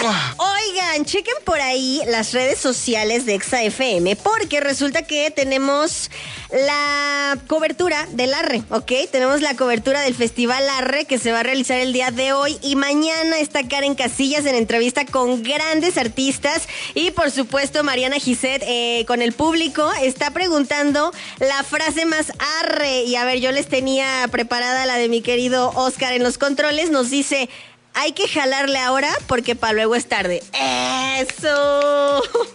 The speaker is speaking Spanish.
Oigan, chequen por ahí las redes sociales de Exa FM, porque resulta que tenemos la cobertura del Arre, ¿ok? Tenemos la cobertura del Festival Arre que se va a realizar el día de hoy y mañana está Karen Casillas en entrevista con grandes artistas y por supuesto Mariana Giset con el público está preguntando la frase más arre y a ver, yo les tenía preparada la de mi querido Oscar en los controles, nos dice: hay que jalarle ahora porque para luego es tarde. ¡Eso!